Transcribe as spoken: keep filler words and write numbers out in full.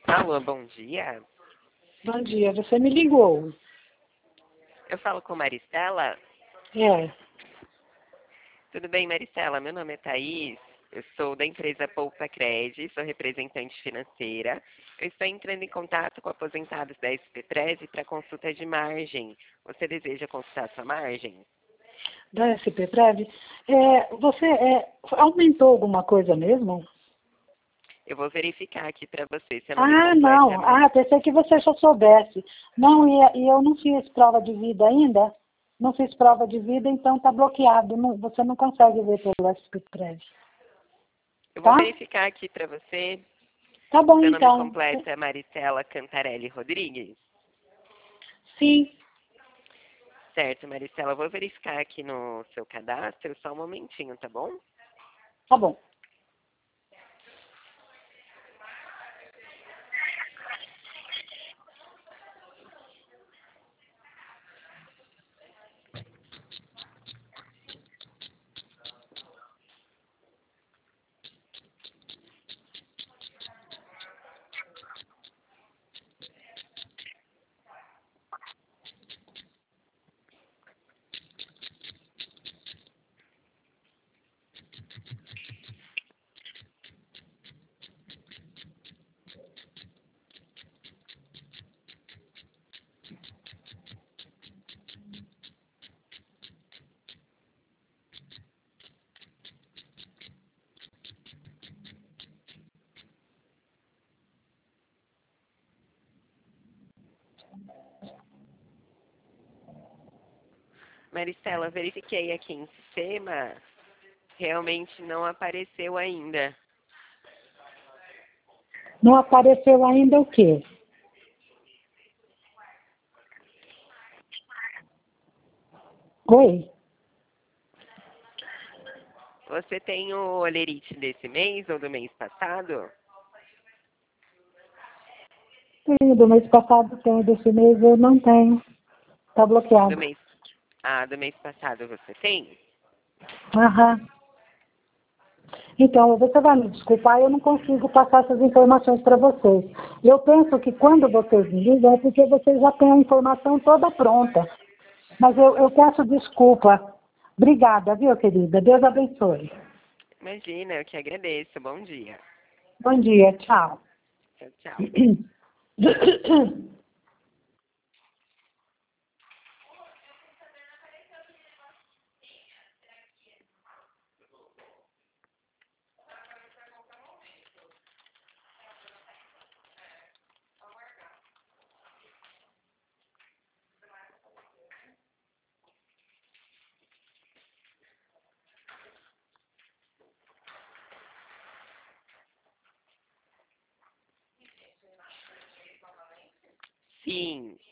Alô, bom dia. Bom dia, você me ligou. Eu falo com Maristela. É. Tudo bem, Maristela? Meu nome é Thaís. Eu sou da empresa Poupa Cred, sou representante financeira. Eu estou entrando em contato com aposentados da S P Prev para consulta de margem. Você deseja consultar sua margem? Da S P Prev. É, você é, aumentou alguma coisa mesmo? Eu vou verificar aqui para você se eu não me Ah, completa, não. mas Ah, pensei que você já soubesse. Não, e, e eu não fiz prova de vida ainda. Não fiz prova de vida, então está bloqueado. Não, você não consegue ver pelo S P Prev. eu vou Tá? verificar aqui para você. Tá bom, Seu nome então. completo é Maristela Cantarelli Rodrigues? Sim. Certo, Maristela. Eu vou verificar aqui no seu cadastro, só um momentinho, tá bom? Tá bom. Maristela, verifiquei aqui em sistema, realmente não apareceu ainda. Não apareceu ainda o quê? Oi? Você tem o olerite desse mês ou do mês passado? Tenho, do mês passado tenho, desse mês eu não tenho. Tá Do bloqueado. mês, ah, do mês passado você tem? Aham. Então, você vai me desculpar, eu não consigo passar essas informações para vocês. Eu penso que quando vocês me ligam é porque vocês já têm a informação toda pronta. Mas eu, eu peço desculpa. Obrigada, viu, querida? Deus abençoe. Imagina, eu que agradeço. Bom dia. Bom dia, tchau. Tchau, tchau. Sim.